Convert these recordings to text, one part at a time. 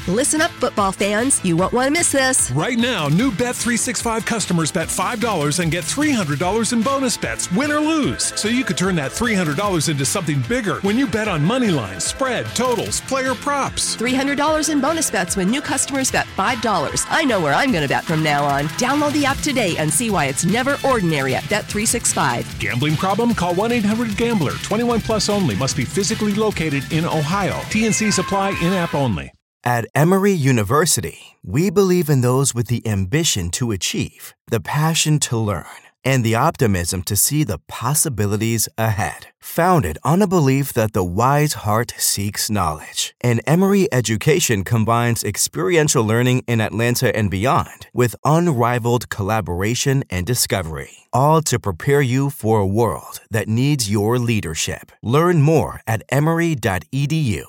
Listen up, football fans. You won't want to miss this. Right now, new Bet365 customers bet $5 and get $300 in bonus bets, win or lose. So you could turn that $300 into something bigger when you bet on money lines, spread, totals, player props. $300 in bonus bets when new customers bet $5. I know where I'm going to bet from now on. Download the app today and see why it's never ordinary at Bet365. Gambling problem? Call 1-800-GAMBLER. 21 plus only. Must be physically located in Ohio. T&Cs apply. In-app only. At Emory University, we believe in those with the ambition to achieve, the passion to learn, and the optimism to see the possibilities ahead. Founded on a belief that the wise heart seeks knowledge, and Emory education combines experiential learning in Atlanta and beyond with unrivaled collaboration and discovery, all to prepare you for a world that needs your leadership. Learn more at emory.edu.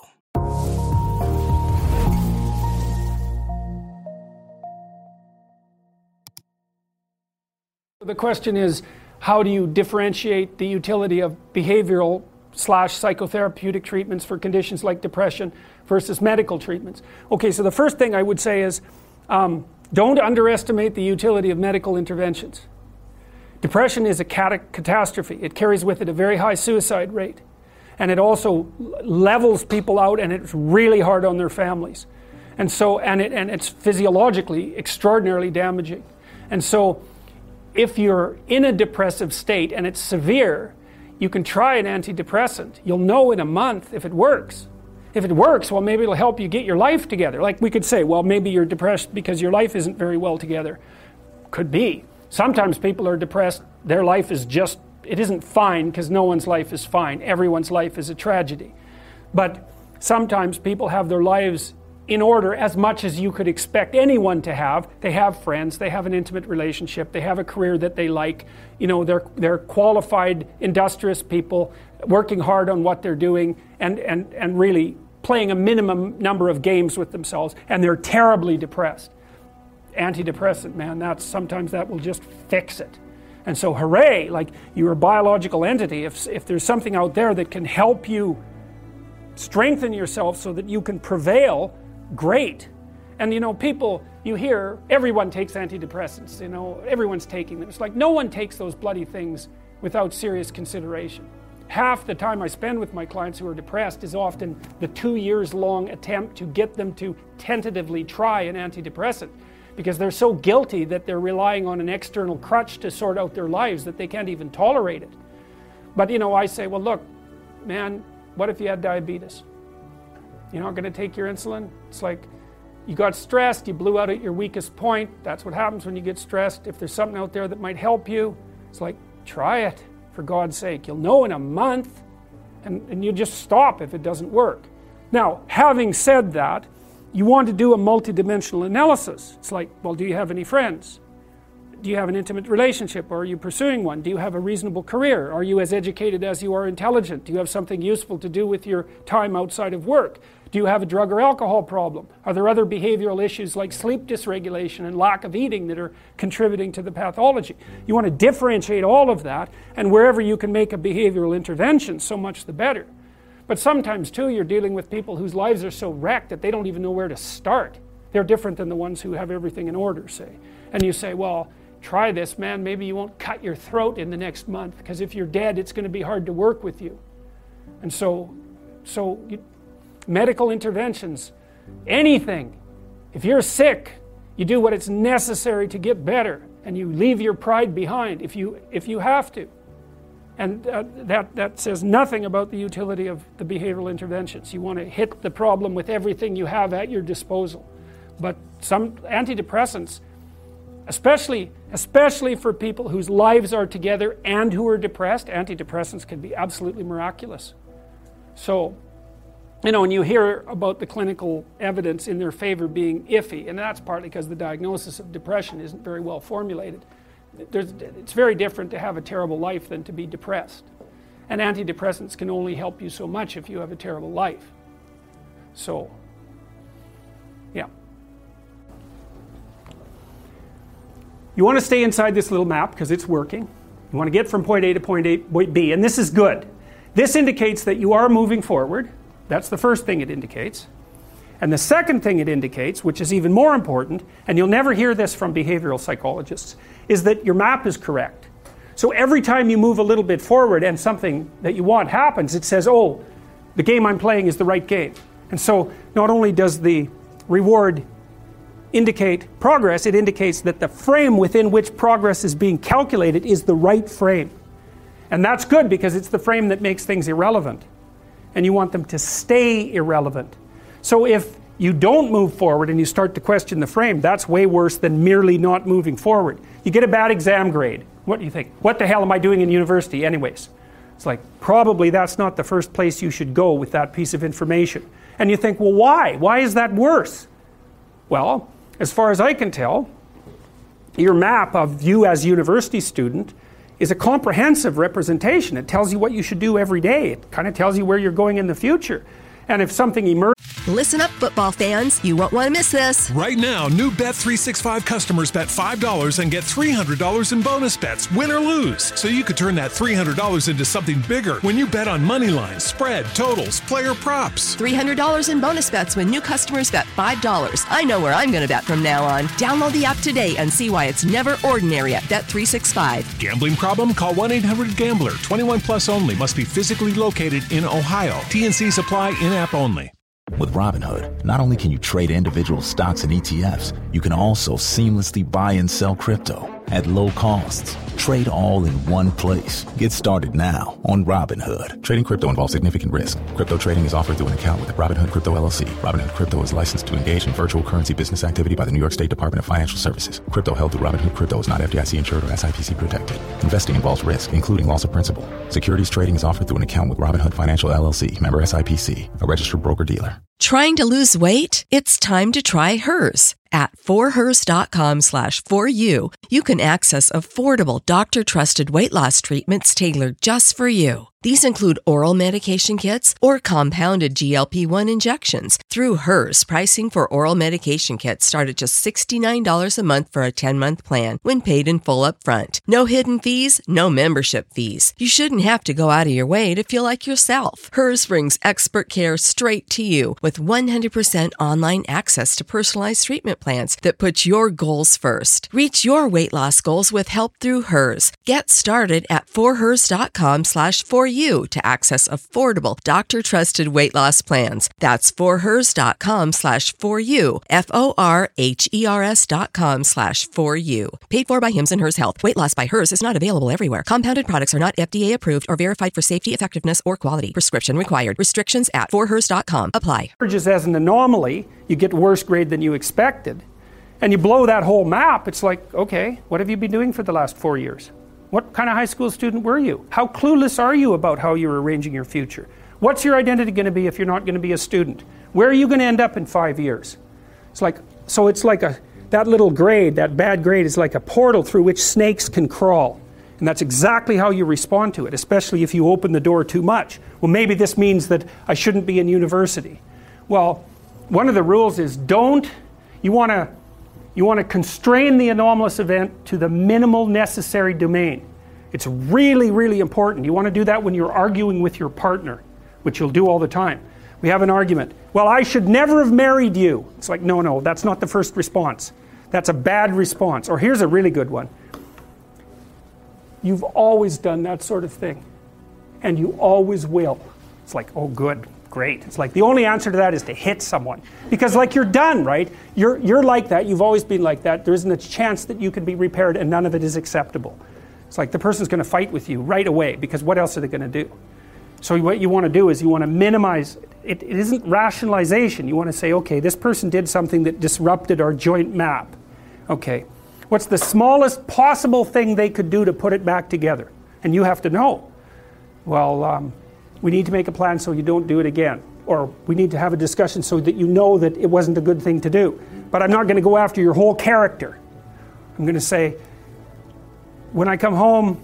The question is, how do you differentiate the utility of behavioral/psychotherapeutic treatments for conditions like depression versus medical treatments? Okay, so the first thing I would say is, don't underestimate the utility of medical interventions. Depression is a catastrophe. It carries with it a very high suicide rate. And it also levels people out, and it's really hard on their families. And so, and it's physiologically extraordinarily damaging. And so, if you're in a depressive state and it's severe, you can try an antidepressant. You'll know in a month if it works. If it works, well, maybe it'll help you get your life together. Like we could say, well, maybe you're depressed because your life isn't very well together. Could be. Sometimes people are depressed, their life is just, it isn't fine because no one's life is fine. Everyone's life is a tragedy. But sometimes people have their lives in order as much as you could expect anyone to have. They have friends, they have an intimate relationship, they have a career that they like, you know, they're qualified, industrious people working hard on what they're doing and really playing a minimum number of games with themselves, and they're terribly depressed. Antidepressant, man, sometimes that will just fix it. And so hooray, like you're a biological entity. If there's something out there that can help you strengthen yourself so that you can prevail, great. And you know, people, you hear everyone takes antidepressants, you know, everyone's taking them. It's like no one takes those bloody things without serious consideration. Half the time I spend with my clients who are depressed is often the 2 years long attempt to get them to tentatively try an antidepressant, because they're so guilty that they're relying on an external crutch to sort out their lives that they can't even tolerate it. But you know, I say, well look, man, what if you had diabetes? You're not going to take your insulin? It's like you got stressed, you blew out at your weakest point. That's what happens when you get stressed. If there's something out there that might help you, it's like, try it, for God's sake. You'll know in a month, and you just stop if it doesn't work. Now, having said that, you want to do a multidimensional analysis. It's like, well, do you have any friends? Do you have an intimate relationship, or are you pursuing one? Do you have a reasonable career? Are you as educated as you are intelligent? Do you have something useful to do with your time outside of work? Do you have a drug or alcohol problem? Are there other behavioral issues like sleep dysregulation and lack of eating that are contributing to the pathology? You want to differentiate all of that, and wherever you can make a behavioral intervention, so much the better. But sometimes, too, you're dealing with people whose lives are so wrecked that they don't even know where to start. They're different than the ones who have everything in order, say. And you say, well, try this, man. Maybe you won't cut your throat in the next month, because if you're dead, it's going to be hard to work with you. And medical interventions, anything. If you're sick, you do what is necessary to get better, and you leave your pride behind if you have to. And that says nothing about the utility of the behavioral interventions. You want to hit the problem with everything you have at your disposal. But some antidepressants, especially for people whose lives are together and who are depressed, antidepressants can be absolutely miraculous. So, you know, when you hear about the clinical evidence in their favor being iffy, and that's partly because the diagnosis of depression isn't very well formulated. It's very different to have a terrible life than to be depressed. And antidepressants can only help you so much if you have a terrible life. So, yeah. You want to stay inside this little map because it's working. You want to get from point A to point B, and this is good. This indicates that you are moving forward. That's the first thing it indicates. And the second thing it indicates, which is even more important, and you'll never hear this from behavioral psychologists, is that your map is correct. So every time you move a little bit forward and something that you want happens, it says, oh, the game I'm playing is the right game. And so not only does the reward indicate progress, it indicates that the frame within which progress is being calculated is the right frame. And that's good because it's the frame that makes things irrelevant. And you want them to stay irrelevant. So if you don't move forward and you start to question the frame, that's way worse than merely not moving forward. You get a bad exam grade. What do you think? What the hell am I doing in university anyways? It's like, probably that's not the first place you should go with that piece of information. And you think, well, why? Why is that worse? Well, as far as I can tell, your map of you as a university student is a comprehensive representation. It tells you what you should do every day. It kind of tells you where you're going in the future. And if something emerges... Listen up, football fans. You won't want to miss this. Right now, new Bet365 customers bet $5 and get $300 in bonus bets, win or lose. So you could turn that $300 into something bigger when you bet on money lines, spread, totals, player props. $300 in bonus bets when new customers bet $5. I know where I'm going to bet from now on. Download the app today and see why it's never ordinary at Bet365. Gambling problem? Call 1-800-GAMBLER. 21 plus only. Must be physically located in Ohio. T&Cs apply, in-app only. With Robinhood, not only can you trade individual stocks and ETFs, you can also seamlessly buy and sell crypto at low costs. Trade all in one place. Get started now on Robinhood. Trading crypto involves significant risk. Crypto trading is offered through an account with Robinhood Crypto LLC. Robinhood Crypto is licensed to engage in virtual currency business activity by the New York State Department of Financial Services. Crypto held through Robinhood Crypto is not FDIC insured or SIPC protected. Investing involves risk, including loss of principal. Securities trading is offered through an account with Robinhood Financial LLC, member SIPC, a registered broker-dealer. Trying to lose weight? It's time to try Hers. At forhers.com/4u, you can access affordable, doctor-trusted weight loss treatments tailored just for you. These include oral medication kits or compounded GLP-1 injections. Through Hers, pricing for oral medication kits start at just $69 a month for a 10-month plan when paid in full upfront. No hidden fees, no membership fees. You shouldn't have to go out of your way to feel like yourself. Hers brings expert care straight to you with 100% online access to personalized treatment plans that put your goals first. Reach your weight loss goals with help through Hers. Get started at forhers.com/4u to access affordable, doctor-trusted weight loss plans. That's forhers.com/4u, forhers.com/4u. Paid for by Hims and Hers Health. Weight loss by Hers is not available everywhere. Compounded products are not FDA approved or verified for safety, effectiveness, or quality. Prescription required. Restrictions at forhers.com. Apply. Emerges as an anomaly, you get worse grade than you expected, and you blow that whole map. It's like, okay, what have you been doing for the last 4 years? What kind of high school student were you? How clueless are you about how you're arranging your future? What's your identity going to be if you're not going to be a student? Where are you going to end up in 5 years? It's like that little grade, that bad grade is like a portal through which snakes can crawl. And that's exactly how you respond to it, especially if you open the door too much. Well, maybe this means that I shouldn't be in university. Well, one of the rules is you want to constrain the anomalous event to the minimal necessary domain. It's really, really important. You want to do that when you're arguing with your partner, which you'll do all the time. We have an argument. Well, I should never have married you. It's like, no, that's not the first response. That's a bad response. Or here's a really good one. You've always done that sort of thing, and you always will. It's like, oh, good. Great. It's like the only answer to that is to hit someone. Because like you're done, right? You're like that. You've always been like that. There isn't a chance that you can be repaired and none of it is acceptable. It's like the person's going to fight with you right away because what else are they going to do? So what you want to do is you want to minimize it. It isn't rationalization. You want to say, okay, this person did something that disrupted our joint map. Okay. What's the smallest possible thing they could do to put it back together? And you have to know. Well, we need to make a plan so you don't do it again. Or we need to have a discussion so that you know that it wasn't a good thing to do. But I'm not going to go after your whole character. I'm going to say, when I come home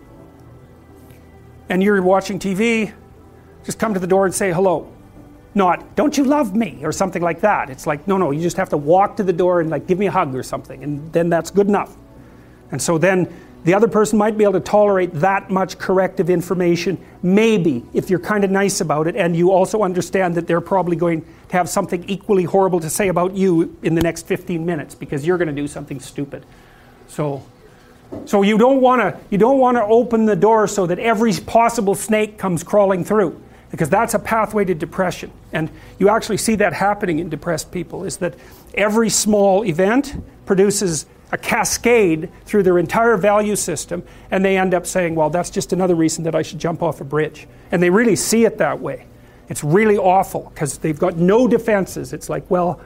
and you're watching TV, just come to the door and say hello. Not, don't you love me? Or something like that. It's like, no, you just have to walk to the door and like give me a hug or something. And then that's good enough. And so then the other person might be able to tolerate that much corrective information, maybe, if you're kind of nice about it, and you also understand that they're probably going to have something equally horrible to say about you in the next 15 minutes because you're going to do something stupid. So you don't want to open the door so that every possible snake comes crawling through, because that's a pathway to depression. And you actually see that happening in depressed people, is that every small event produces a cascade through their entire value system, and they end up saying, well, that's just another reason that I should jump off a bridge. And they really see it that way. It's really awful because they've got no defenses. It's like, well,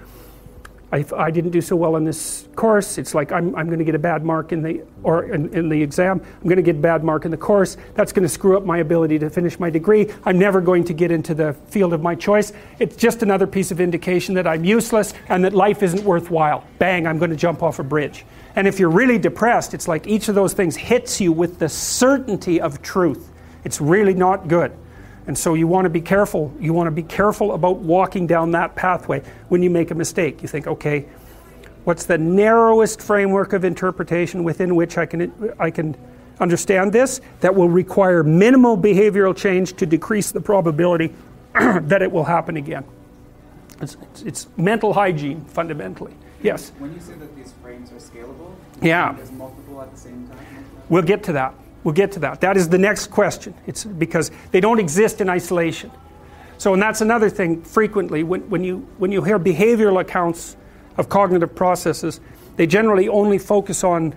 I didn't do so well in this course. It's like I'm going to get a bad mark in the exam. I'm going to get a bad mark in the course. That's going to screw up my ability to finish my degree. I'm never going to get into the field of my choice. It's just another piece of indication that I'm useless and that life isn't worthwhile. Bang, I'm going to jump off a bridge. And if you're really depressed, it's like each of those things hits you with the certainty of truth. It's really not good. And so you want to be careful. You want to be careful about walking down that pathway when you make a mistake. You think, okay, what's the narrowest framework of interpretation within which I can understand this that will require minimal behavioral change to decrease the probability that it will happen again? It's mental hygiene, fundamentally. Yes? When you say that these frames are scalable, yeah, there's multiple at the same time? We'll get to that. We'll get to that. That is the next question. It's because they don't exist in isolation. So, and that's another thing frequently when you hear behavioral accounts of cognitive processes, they generally only focus on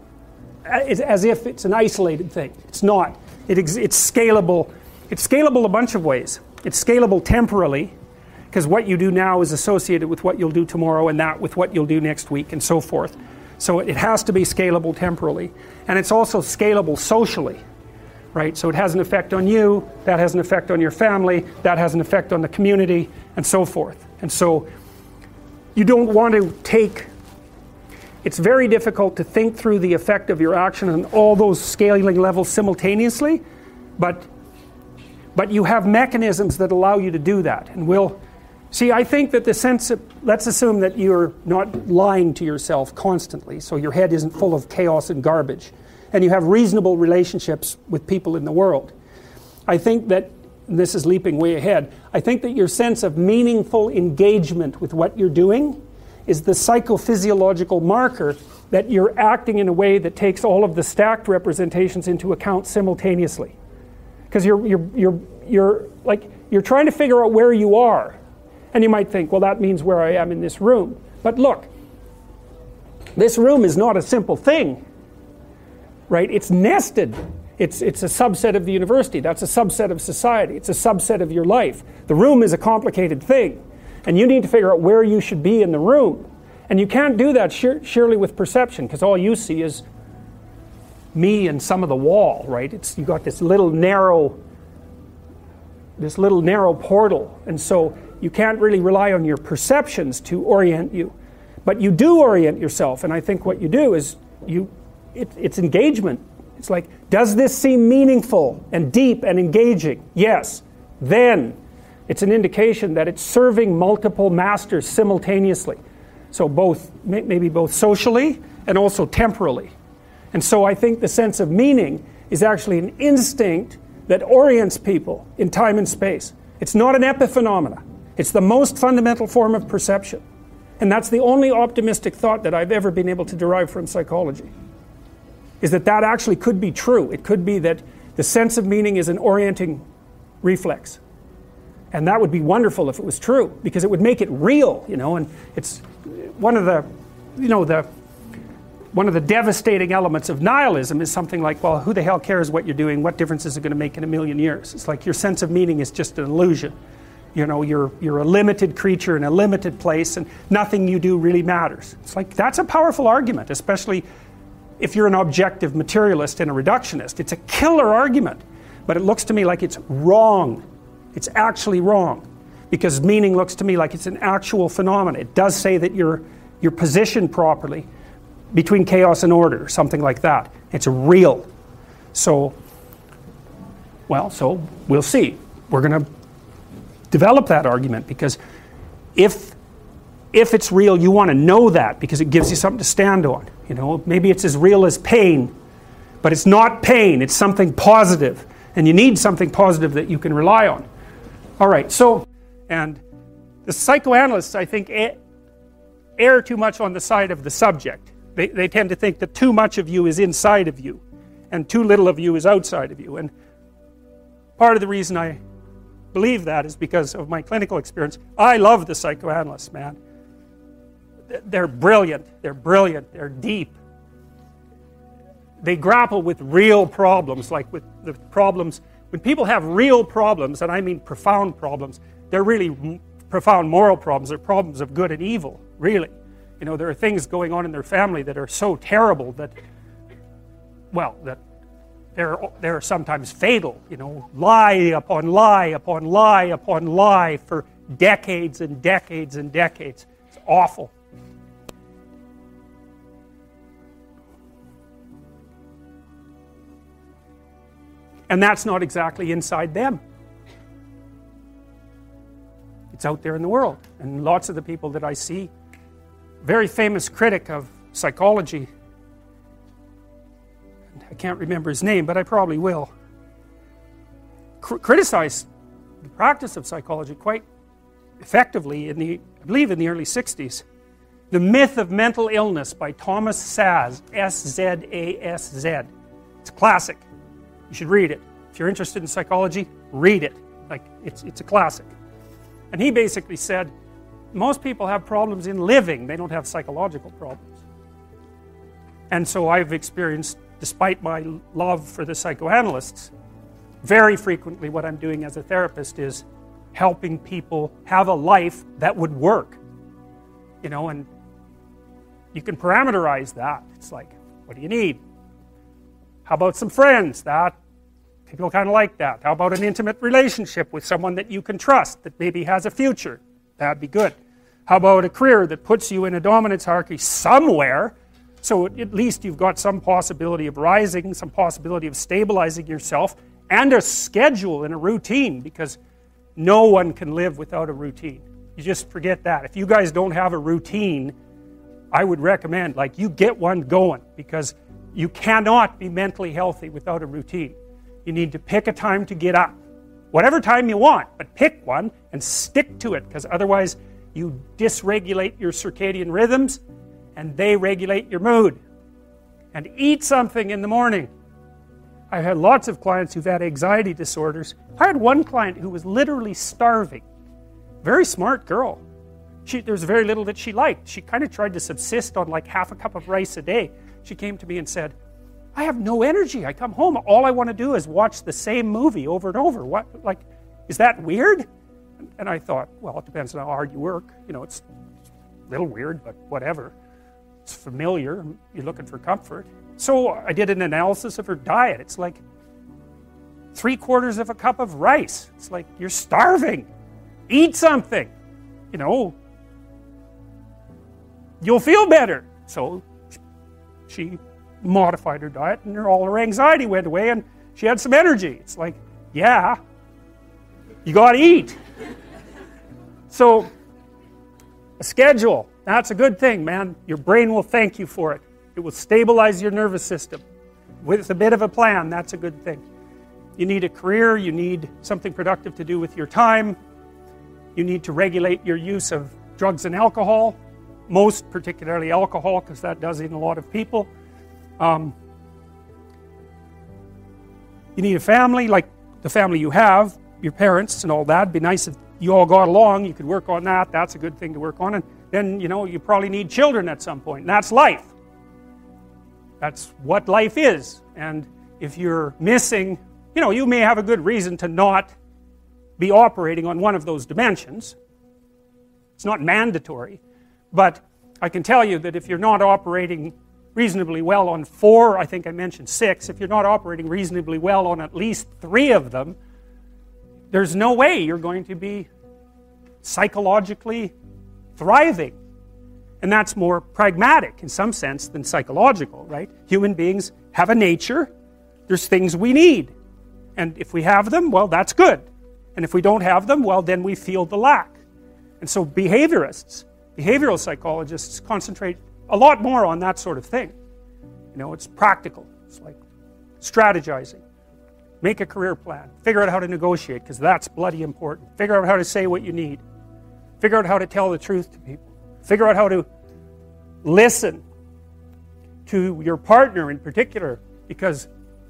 as if it's an isolated thing. It's not. It's scalable. It's scalable a bunch of ways. It's scalable temporally, because what you do now is associated with what you'll do tomorrow, and that with what you'll do next week, and so forth. So it has to be scalable temporally. And it's also scalable socially, right? So it has an effect on you, that has an effect on your family, that has an effect on the community, and so forth. And so you don't want to take... It's very difficult to think through the effect of your action on all those scaling levels simultaneously, but you have mechanisms that allow you to do that. And we'll... See, I think that the sense of, let's assume that you're not lying to yourself constantly, so your head isn't full of chaos and garbage, and you have reasonable relationships with people in the world. I think that, and this is leaping way ahead, I think that your sense of meaningful engagement with what you're doing is the psychophysiological marker that you're acting in a way that takes all of the stacked representations into account simultaneously. Because you're trying to figure out where you are. And you might think, well, that means where I am in this room. But look, this room is not a simple thing, right? It's nested. It's a subset of the university. That's a subset of society. It's a subset of your life. The room is a complicated thing. And you need to figure out where you should be in the room. And you can't do that surely with perception, because all you see is me and some of the wall, right? You've got this little narrow portal. And so you can't really rely on your perceptions to orient you. But you do orient yourself, and I think what you do is it's engagement. It's like, does this seem meaningful and deep and engaging? Yes. Then it's an indication that it's serving multiple masters simultaneously. So maybe both socially and also temporally. And so I think the sense of meaning is actually an instinct that orients people in time and space. It's not an epiphenomena. It's the most fundamental form of perception. And that's the only optimistic thought that I've ever been able to derive from psychology, is that actually could be true. It could be that the sense of meaning is an orienting reflex. And that would be wonderful if it was true, because it would make it real, and it's one of the devastating elements of nihilism is something like, well, who the hell cares what you're doing? What difference is it going to make in a million years? It's like your sense of meaning is just an illusion. You're a limited creature in a limited place, and nothing you do really matters. It's like, that's a powerful argument, especially if you're an objective materialist and a reductionist. It's a killer argument, but it looks to me like it's wrong. It's actually wrong, because meaning looks to me like it's an actual phenomenon. It does say that you're positioned properly between chaos and order, something like that. It's real. So we'll see. We're going to develop that argument, because if it's real, you want to know that, because it gives you something to stand on. Maybe it's as real as pain, but it's not pain. It's something positive, and you need something positive that you can rely on. All right. So, and The psychoanalysts, I think, err too much on the side of the subject. They tend to think that too much of you is inside of you and too little of you is outside of you. And part of the reason I believe that is because of my clinical experience. I love the psychoanalysts, man. They're brilliant, they're deep. They grapple with real problems, like with the problems. When people have real problems, and I mean profound problems, they're really profound moral problems. They're problems of good and evil, really. You know, there are things going on in their family that are so terrible that, well, that they're sometimes fatal. You know, lie upon lie upon lie upon lie for decades and decades and decades. It's awful. And that's not exactly inside them. It's out there in the world. And lots of the people that I see, very famous critic of psychology, I can't remember his name, but I probably will, criticized the practice of psychology quite effectively I believe in the early 60s. The Myth of Mental Illness by Thomas Szasz, S-Z-A-S-Z. It's a classic. You should read it. If you're interested in psychology, read it. Like, it's a classic. And he basically said, most people have problems in living. They don't have psychological problems. And so I've experienced, despite my love for the psychoanalysts, very frequently what I'm doing as a therapist is helping people have a life that would work. You know, and you can parameterize that. It's like, what do you need? How about some friends? That people kind of like that. How about an intimate relationship with someone that you can trust, that maybe has a future? That'd be good. How about a career that puts you in a dominance hierarchy somewhere, so at least you've got some possibility of rising, some possibility of stabilizing yourself, and a schedule and a routine, because no one can live without a routine. You just forget that. If you guys don't have a routine, I would recommend, like, you get one going, because you cannot be mentally healthy without a routine. You need to pick a time to get up. Whatever time you want, but pick one and stick to it, because otherwise you dysregulate your circadian rhythms and they regulate your mood. And eat something in the morning. I've had lots of clients who've had anxiety disorders. I had one client who was literally starving. Very smart girl. There's very little that she liked. She kind of tried to subsist on like half a cup of rice a day. She came to me and said, I have no energy. I come home, all I want to do is watch the same movie over and over. What, like, is that weird? And I thought, well, it depends on how hard you work. You know, it's a little weird, but whatever. It's familiar. You're looking for comfort. So I did an analysis of her diet. It's like 3/4 of a cup of rice. It's like, you're starving. Eat something. You know, you'll feel better. So she modified her diet, and all her anxiety went away, and she had some energy. It's like, yeah, you got to eat. So a schedule, that's a good thing, man. Your brain will thank you for it. It will stabilize your nervous system. With a bit of a plan, that's a good thing. You need a career, you need something productive to do with your time. You need to regulate your use of drugs and alcohol, most particularly alcohol, because that does in a lot of people. You need a family, like the family you have, your parents and all that. It'd be nice if you all got along. You could work on that. That's a good thing to work on. And then, you know, you probably need children at some point. And that's life. That's what life is. And if you're missing, you know, you may have a good reason to not be operating on one of those dimensions. It's not mandatory. But I can tell you that if you're not operating reasonably well on 4, I think I mentioned 6, if you're not operating reasonably well on at least 3 of them, there's no way you're going to be psychologically thriving. And that's more pragmatic in some sense than psychological, right? Human beings have a nature. There's things we need. And if we have them, well, that's good. And if we don't have them, well, then we feel the lack. And so behaviorists, behavioral psychologists concentrate a lot more on that sort of thing. You know, it's practical. It's like strategizing. Make a career plan. Figure out how to negotiate, because that's bloody important. Figure out how to say what you need. Figure out how to tell the truth to people. Figure out how to listen to your partner in particular, because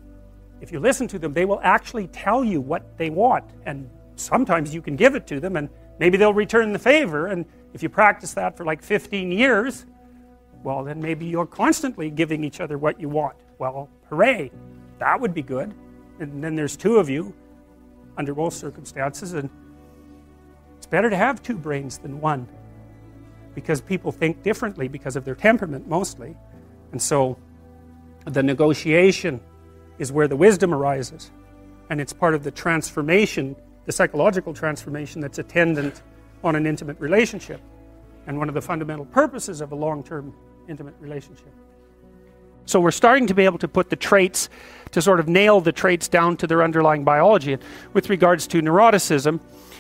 if you listen to them, they will actually tell you what they want, and sometimes you can give it to them and maybe they'll return the favor, and if you practice that for like 15 years, well, then maybe you're constantly giving each other what you want. Well, hooray, that would be good. And then there's two of you under most circumstances, and it's better to have two brains than one, because people think differently because of their temperament mostly. And so the negotiation is where the wisdom arises, and it's part of the transformation, the psychological transformation that's attendant on an intimate relationship, and one of the fundamental purposes of a long-term intimate relationship. So we're starting to be able to put the traits, to sort of nail the traits down to their underlying biology. And with regards to neuroticism,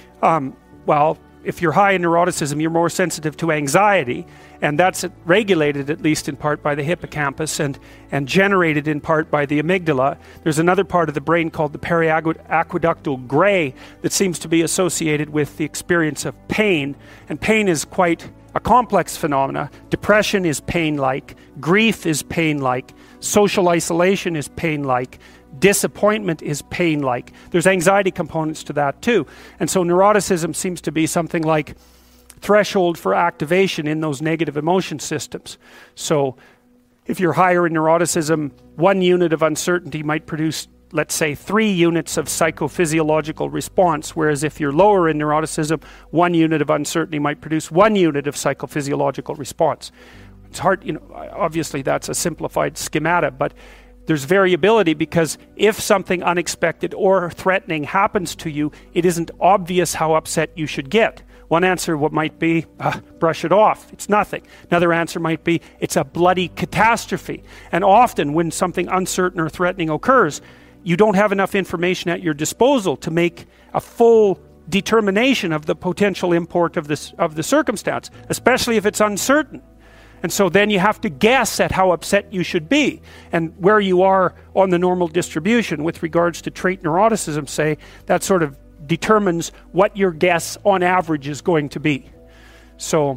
well, if you're high in neuroticism, you're more sensitive to anxiety, and that's regulated at least in part by the hippocampus and generated in part by the amygdala. There's another part of the brain called the periaqueductal gray that seems to be associated with the experience of pain, and pain is quite a complex phenomena. Depression is pain-like, grief is pain-like, social isolation is pain-like, disappointment is pain-like. There's anxiety components to that too. And so neuroticism seems to be something like threshold for activation in those negative emotion systems. So if you're higher in neuroticism, 1 unit of uncertainty might produce, let's say, 3 units of psychophysiological response, whereas if you're lower in neuroticism, 1 unit of uncertainty might produce 1 unit of psychophysiological response. It's hard, obviously that's a simplified schemata, but there's variability, because if something unexpected or threatening happens to you, it isn't obvious how upset you should get. One answer might be, brush it off, it's nothing. Another answer might be, it's a bloody catastrophe. And often when something uncertain or threatening occurs, you don't have enough information at your disposal to make a full determination of the potential import of the circumstance, especially if it's uncertain. And so then you have to guess at how upset you should be, and where you are on the normal distribution with regards to trait neuroticism, say, that sort of determines what your guess on average is going to be. So,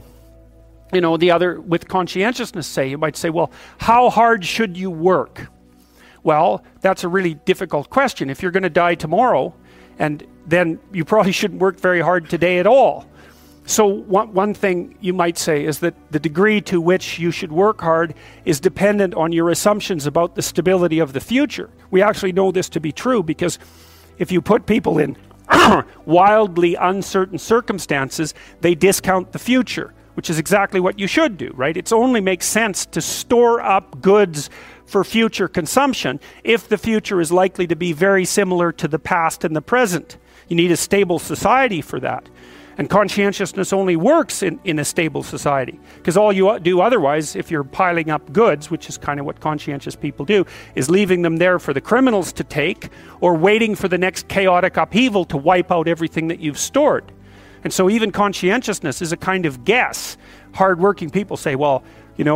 the other, with conscientiousness, say, you might say, well, how hard should you work? Well, that's a really difficult question. If you're going to die tomorrow, and then you probably shouldn't work very hard today at all. So one thing you might say is that the degree to which you should work hard is dependent on your assumptions about the stability of the future. We actually know this to be true, because if you put people in wildly uncertain circumstances, they discount the future, which is exactly what you should do, right? It only makes sense to store up goods for future consumption if the future is likely to be very similar to the past and the present. You need a stable society for that. And conscientiousness only works in a stable society, because all you do otherwise, if you're piling up goods, which is kind of what conscientious people do, is leaving them there for the criminals to take, or waiting for the next chaotic upheaval to wipe out everything that you've stored. And so even conscientiousness is a kind of guess. Hard-working people say, well,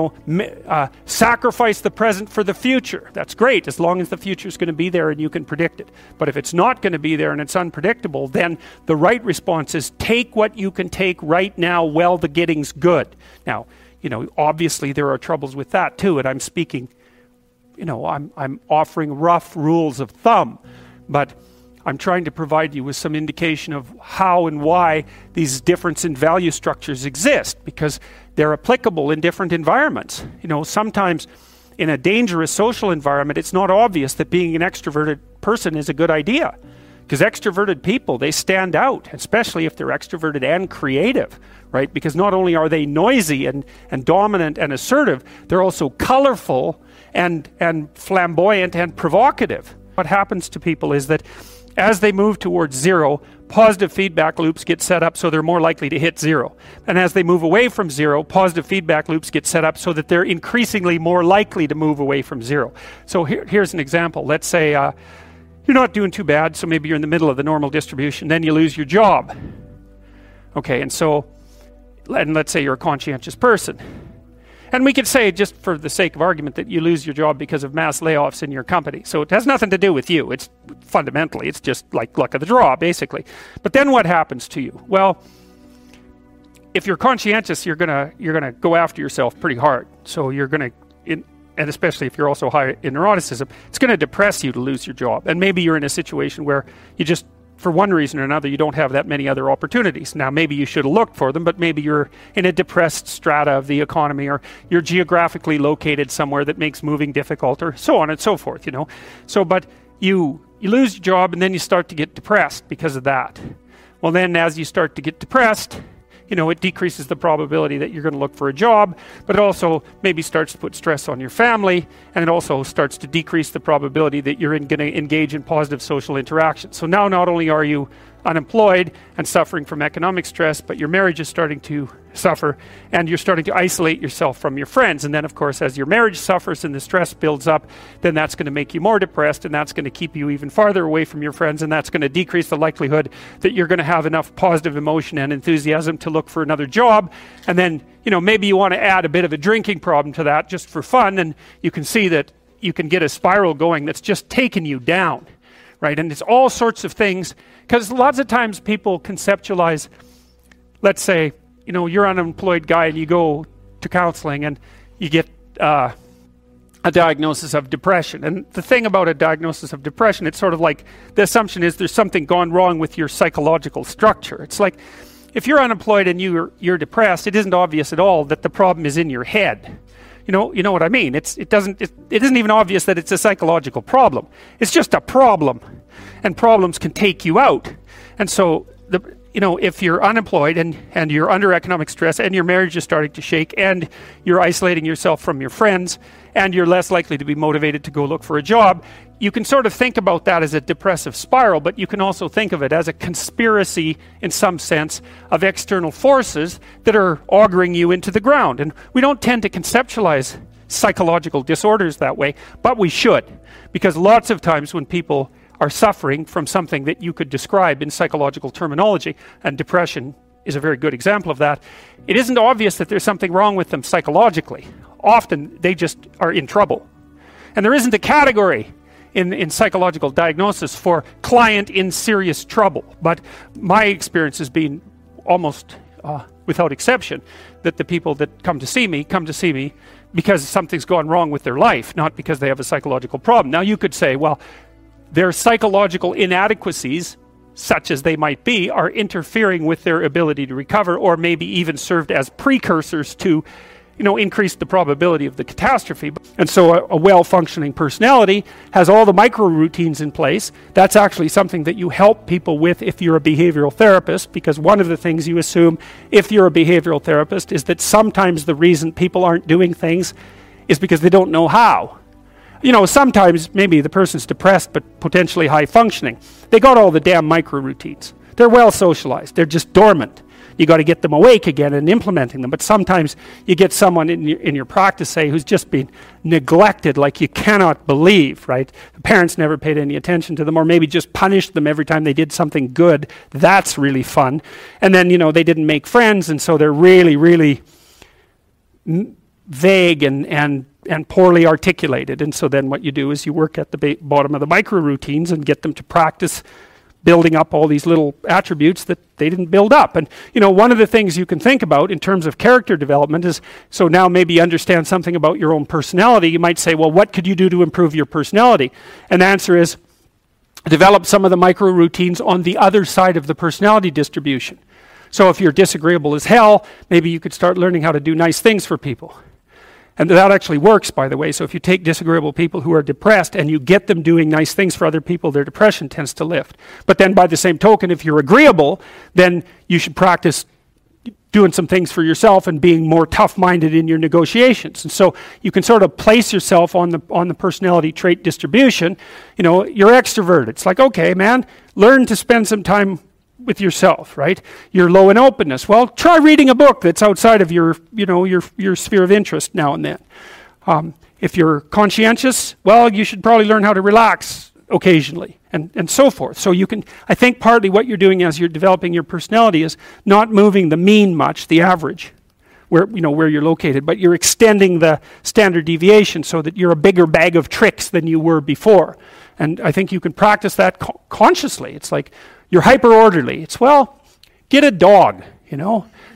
sacrifice the present for the future. That's great, as long as the future is going to be there and you can predict it. But if it's not going to be there and it's unpredictable, then the right response is take what you can take right now while the getting's good. Now, obviously there are troubles with that too, and I'm speaking, I'm offering rough rules of thumb, but I'm trying to provide you with some indication of how and why these difference in value structures exist, because they're applicable in different environments. Sometimes in a dangerous social environment, it's not obvious that being an extroverted person is a good idea, because extroverted people, they stand out, especially if they're extroverted and creative, right? Because not only are they noisy and dominant and assertive, they're also colorful and flamboyant and provocative. What happens to people is that as they move towards zero, positive feedback loops get set up so they're more likely to hit zero. And as they move away from zero, positive feedback loops get set up so that they're increasingly more likely to move away from zero. So here's an example. Let's say you're not doing too bad, so maybe you're in the middle of the normal distribution, then you lose your job. Okay, and let's say you're a conscientious person. And we could say, just for the sake of argument, that you lose your job because of mass layoffs in your company. So it has nothing to do with you. It's fundamentally, it's just like luck of the draw, basically. But then what happens to you? Well, if you're conscientious, you're gonna go after yourself pretty hard. So you're gonna, and especially if you're also high in neuroticism, it's gonna depress you to lose your job. And maybe you're in a situation where you just, for one reason or another, you don't have that many other opportunities. Now, maybe you should have looked for them, but maybe you're in a depressed strata of the economy, or you're geographically located somewhere that makes moving difficult, or so on and so forth, So, but you lose your job, and then you start to get depressed because of that. Well, then as you start to get depressed, it decreases the probability that you're going to look for a job, but it also maybe starts to put stress on your family, and it also starts to decrease the probability that you're going to engage in positive social interaction. So now not only are you unemployed and suffering from economic stress, but your marriage is starting to suffer, and you're starting to isolate yourself from your friends. And then, of course, as your marriage suffers and the stress builds up, then that's going to make you more depressed, and that's going to keep you even farther away from your friends, and that's going to decrease the likelihood that you're going to have enough positive emotion and enthusiasm to look for another job. And then, maybe you want to add a bit of a drinking problem to that just for fun, and you can see that you can get a spiral going that's just taking you down, right? And it's all sorts of things, because lots of times people conceptualize, let's say, you're an unemployed guy and you go to counseling and you get a diagnosis of depression. And the thing about a diagnosis of depression, it's sort of like the assumption is there's something gone wrong with your psychological structure. It's like if you're unemployed and you're depressed, it isn't obvious at all that the problem is in your head. You know what I mean? It isn't even obvious that it's a psychological problem. It's just a problem, and problems can take you out. And so if you're unemployed and you're under economic stress and your marriage is starting to shake and you're isolating yourself from your friends and you're less likely to be motivated to go look for a job, you can sort of think about that as a depressive spiral, but you can also think of it as a conspiracy in some sense of external forces that are auguring you into the ground. And we don't tend to conceptualize psychological disorders that way, but we should, because lots of times when people are suffering from something that you could describe in psychological terminology, and depression is a very good example of that, it isn't obvious that there's something wrong with them psychologically. Often they just are in trouble. And there isn't a category in psychological diagnosis for client in serious trouble. But my experience has been almost without exception that the people that come to see me because something's gone wrong with their life, not because they have a psychological problem. Now you could say, well, their psychological inadequacies, such as they might be, are interfering with their ability to recover, or maybe even served as precursors to, increase the probability of the catastrophe. And so a well-functioning personality has all the micro routines in place. That's actually something that you help people with if you're a behavioral therapist, because one of the things you assume if you're a behavioral therapist is that sometimes the reason people aren't doing things is because they don't know how. Sometimes maybe the person's depressed but potentially high functioning. They got all the damn micro routines. They're well socialized. They're just dormant. You got to get them awake again and implementing them. But sometimes you get someone in your practice, say, who's just been neglected like you cannot believe, right? The parents never paid any attention to them, or maybe just punished them every time they did something good. That's really fun. And then, they didn't make friends, and so they're really, really vague and poorly articulated. And so then what you do is you work at the bottom of the micro routines and get them to practice building up all these little attributes that they didn't build up. And one of the things you can think about in terms of character development is, so now maybe you understand something about your own personality. You might say, well, what could you do to improve your personality? And the answer is develop some of the micro routines on the other side of the personality distribution. So if you're disagreeable as hell, maybe you could start learning how to do nice things for people. And that actually works, by the way. So if you take disagreeable people who are depressed and you get them doing nice things for other people, their depression tends to lift. But then by the same token, if you're agreeable, then you should practice doing some things for yourself and being more tough-minded in your negotiations. And so you can sort of place yourself on the personality trait distribution. You're extroverted. It's like, okay, man, learn to spend some time with yourself, right? You're low in openness. Well, try reading a book that's outside of your sphere of interest now and then. If you're conscientious, well, you should probably learn how to relax occasionally, and so forth. So I think partly what you're doing as you're developing your personality is not moving the mean much, the average, where you're located, but you're extending the standard deviation so that you're a bigger bag of tricks than you were before. And I think you can practice that consciously. It's like, you're hyper-orderly. It's, well, get a dog,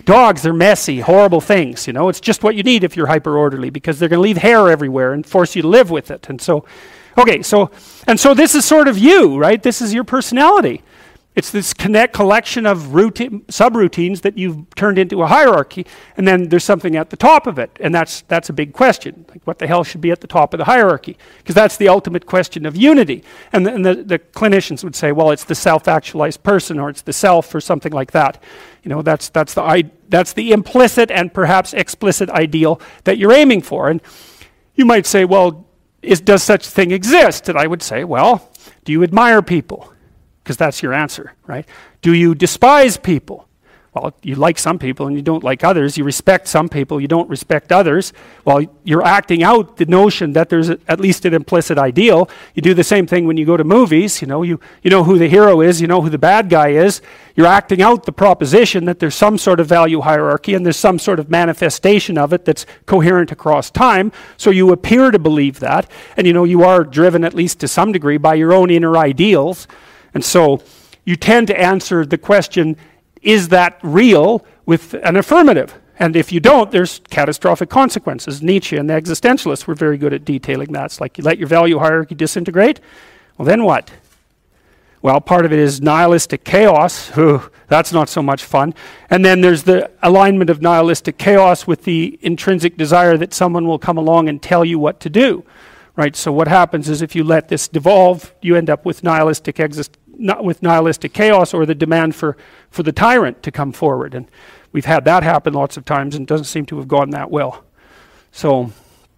Dogs are messy, horrible things, you know. It's just what you need if you're hyper-orderly, because they're going to leave hair everywhere and force you to live with it. And so, okay, so this is sort of you, right? This is your personality. It's this collection of subroutines that you've turned into a hierarchy, and then there's something at the top of it, and that's a big question. Like, what the hell should be at the top of the hierarchy? Because that's the ultimate question of unity. And the clinicians would say, well, it's the self-actualized person, or it's the self, or something like that. You know, that's the implicit and perhaps explicit ideal that you're aiming for. And you might say, well, does such a thing exist? And I would say, well, do you admire people? Because that's your answer, right? Do you despise people? Well, you like some people and you don't like others. You respect some people, you don't respect others. Well, you're acting out the notion that there's at least an implicit ideal. You do the same thing when you go to movies. You know who the hero is, you know who the bad guy is. You're acting out the proposition that there's some sort of value hierarchy and there's some sort of manifestation of it that's coherent across time. So you appear to believe that, and you are driven at least to some degree by your own inner ideals. And so you tend to answer the question, is that real, with an affirmative? And if you don't, there's catastrophic consequences. Nietzsche and the existentialists were very good at detailing that. It's like, you let your value hierarchy disintegrate, well, then what? Well, part of it is nihilistic chaos. That's not so much fun. And then there's the alignment of nihilistic chaos with the intrinsic desire that someone will come along and tell you what to do. Right? So what happens is, if you let this devolve, you end up with nihilistic chaos, or the demand for the tyrant to come forward. And we've had that happen lots of times, and it doesn't seem to have gone that well. So,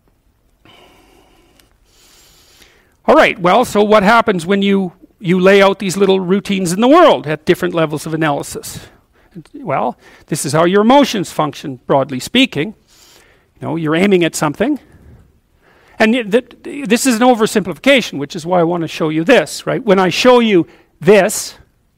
all right, well, so what happens when you lay out these little routines in the world at different levels of analysis? Well, this is how your emotions function, broadly speaking. You're aiming at something. And this is an oversimplification, which is why I want to show you this, right? When I show you this,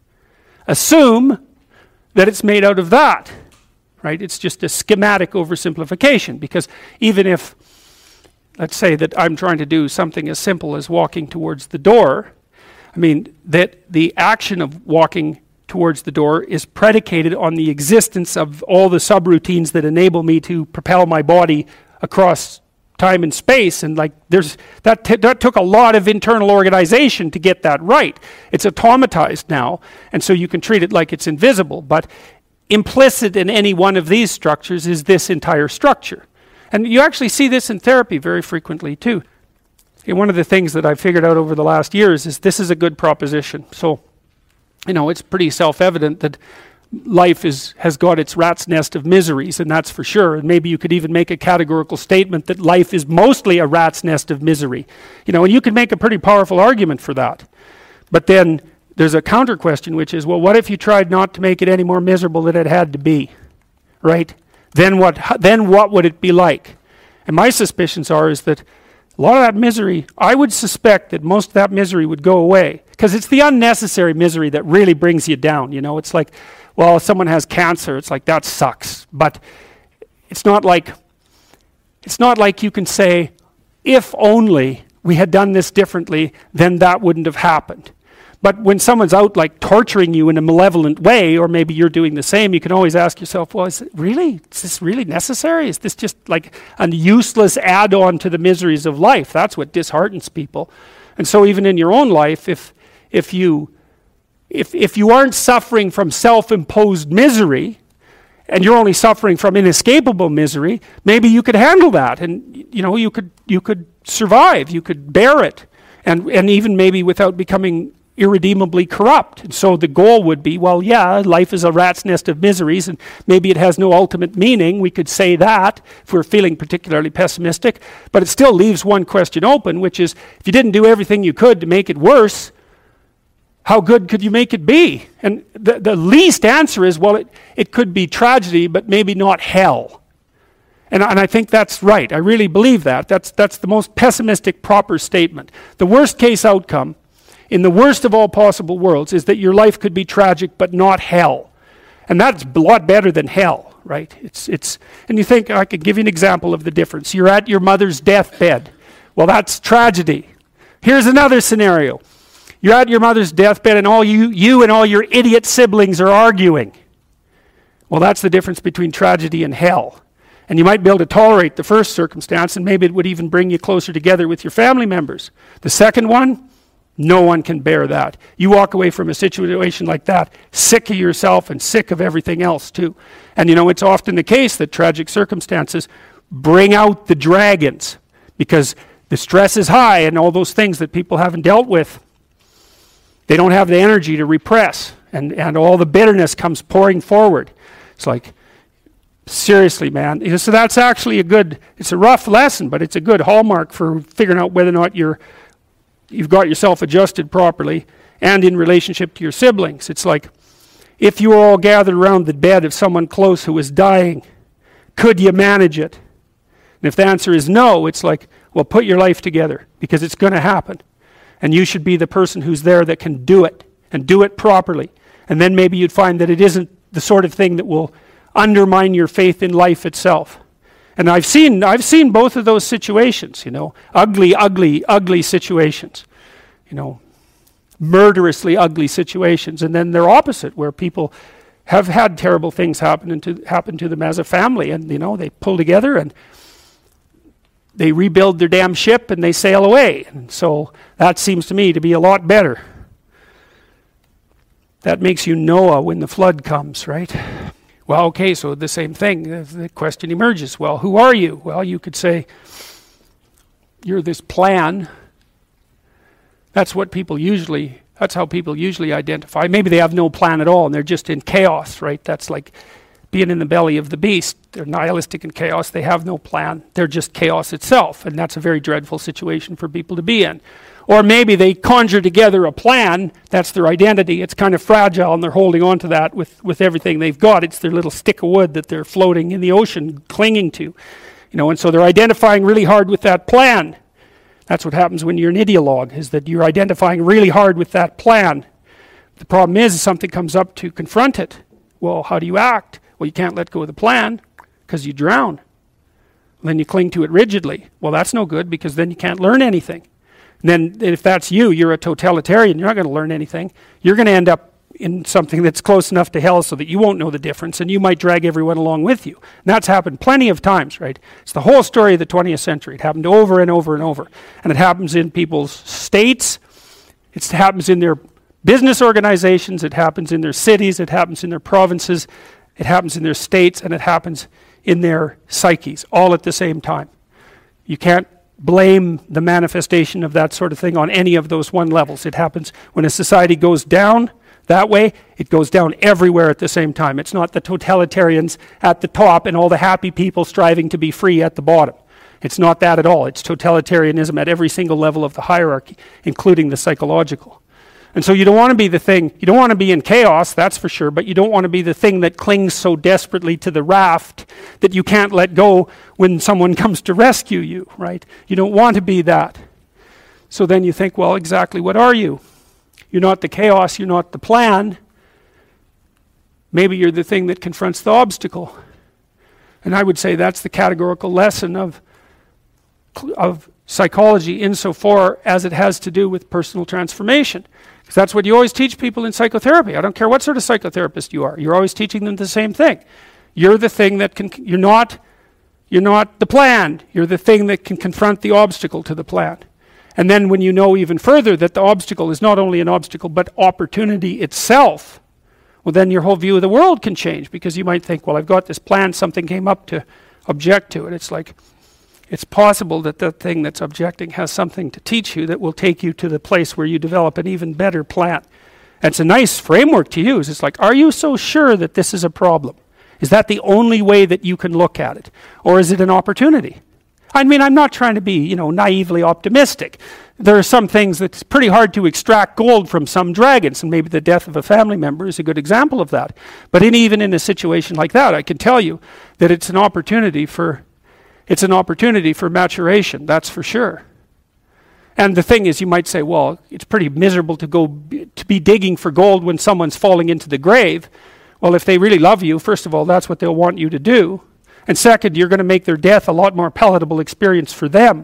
assume that it's made out of that, right? It's just a schematic oversimplification, because even if, let's say that I'm trying to do something as simple as walking towards the door, I mean, that the action of walking towards the door is predicated on the existence of all the subroutines that enable me to propel my body across time and space, and that took a lot of internal organization to get that right. It's automatized now, and so you can treat it like it's invisible, but implicit in any one of these structures is this entire structure. And you actually see this in therapy very frequently too. And one of the things that I've figured out over the last years is this is a good proposition. So, it's pretty self-evident that life has got its rat's nest of miseries, and that's for sure. And maybe you could even make a categorical statement that life is mostly a rat's nest of misery. And you can make a pretty powerful argument for that. But then there's a counter question, which is, well, what if you tried not to make it any more miserable than it had to be? Right? Then what would it be like? And my suspicions is that a lot of that misery, I would suspect that most of that misery would go away, because it's the unnecessary misery that really brings you down. It's like, well, if someone has cancer, it's like, that sucks. But it's not like you can say, if only we had done this differently, then that wouldn't have happened. But when someone's out like torturing you in a malevolent way, or maybe you're doing the same, you can always ask yourself, well, is this really necessary? Is this just like a useless add-on to the miseries of life? That's what disheartens people. And so even in your own life, if you aren't suffering from self-imposed misery, and you're only suffering from inescapable misery, maybe you could handle that, and you could survive, you could bear it, and even maybe without becoming irredeemably corrupt. And so the goal would be, well, yeah, life is a rat's nest of miseries, and maybe it has no ultimate meaning. We could say that if we're feeling particularly pessimistic, but it still leaves one question open, which is, if you didn't do everything you could to make it worse, how good could you make it be? And the least answer is, well, it could be tragedy, but maybe not hell. And I think that's right. I really believe that. That's the most pessimistic, proper statement. The worst case outcome, in the worst of all possible worlds, is that your life could be tragic, but not hell. And that's a lot better than hell, right? And you think, I could give you an example of the difference. You're at your mother's deathbed. Well, that's tragedy. Here's another scenario. You're at your mother's deathbed, and all you and all your idiot siblings are arguing. Well, that's the difference between tragedy and hell. And you might be able to tolerate the first circumstance, and maybe it would even bring you closer together with your family members. The second one, no one can bear that. You walk away from a situation like that sick of yourself and sick of everything else too. And it's often the case that tragic circumstances bring out the dragons because the stress is high and all those things that people haven't dealt with. They don't have the energy to repress, and all the bitterness comes pouring forward. It's like, seriously, man. So that's actually it's a rough lesson, but it's a good hallmark for figuring out whether or not you've got yourself adjusted properly and in relationship to your siblings. It's like, if you were all gathered around the bed of someone close who was dying, could you manage it? And if the answer is no, it's like, well, put your life together because it's going to happen. And you should be the person who's there that can do it and do it properly. And then maybe you'd find that it isn't the sort of thing that will undermine your faith in life itself. And I've seen both of those situations, ugly situations, murderously ugly situations. And then they're opposite, where people have had terrible things happen to them as a family, and they pull together and they rebuild their damn ship and they sail away. And so that seems to me to be a lot better. That makes you Noah when the flood comes, right? Well, okay, so the same thing. The question emerges. Well, who are you? Well, you could say, you're this plan. That's how people usually identify. Maybe they have no plan at all and they're just in chaos, right? That's like being in the belly of the beast. They're nihilistic in chaos. They have no plan. They're just chaos itself. And that's a very dreadful situation for people to be in. Or maybe they conjure together a plan. That's their identity. It's kind of fragile and they're holding on to that with everything they've got. It's their little stick of wood that they're floating in the ocean, clinging to. And so they're identifying really hard with that plan. That's what happens when you're an ideologue, is that you're identifying really hard with that plan. The problem is something comes up to confront it. Well, how do you act? Well, you can't let go of the plan because you drown. Then you cling to it rigidly. Well, that's no good because then you can't learn anything. And then if that's you're a totalitarian, you're not going to learn anything. You're going to end up in something that's close enough to hell so that you won't know the difference, and you might drag everyone along with you. And that's happened plenty of times, right? It's the whole story of the 20th century. It happened over and over and over. And it happens in people's states. It happens in their business organizations. It happens in their cities. It happens in their provinces. It happens in their states, and it happens in their psyches, all at the same time. You can't blame the manifestation of that sort of thing on any of those one levels. It happens when a society goes down that way, it goes down everywhere at the same time. It's not the totalitarians at the top and all the happy people striving to be free at the bottom. It's not that at all. It's totalitarianism at every single level of the hierarchy, including the psychological. And so you don't want to be the thing, you don't want to be in chaos, that's for sure, but you don't want to be the thing that clings so desperately to the raft that you can't let go when someone comes to rescue you, right? You don't want to be that. So then you think, well, exactly what are you? You're not the chaos, you're not the plan. Maybe you're the thing that confronts the obstacle. And I would say that's the categorical lesson of psychology insofar as it has to do with personal transformation. Because that's what you always teach people in psychotherapy. I don't care what sort of psychotherapist you are. You're always teaching them the same thing. You're the thing that can, you're not the plan. You're the thing that can confront the obstacle to the plan. And then when you know even further that the obstacle is not only an obstacle, but opportunity itself, well, then your whole view of the world can change, because you might think, well, I've got this plan, something came up to object to it. It's like, it's possible that the thing that's objecting has something to teach you that will take you to the place where you develop an even better plan. And it's a nice framework to use. It's like, are you so sure that this is a problem? Is that the only way that you can look at it? Or is it an opportunity? I mean, I'm not trying to be, naively optimistic. There are some things that's pretty hard to extract gold from some dragons, and maybe the death of a family member is a good example of that. But even in a situation like that, I can tell you that it's an opportunity for maturation, that's for sure. And the thing is, you might say, well, it's pretty miserable to be digging for gold when someone's falling into the grave. Well, if they really love you, first of all, that's what they'll want you to do. And second, you're going to make their death a lot more palatable experience for them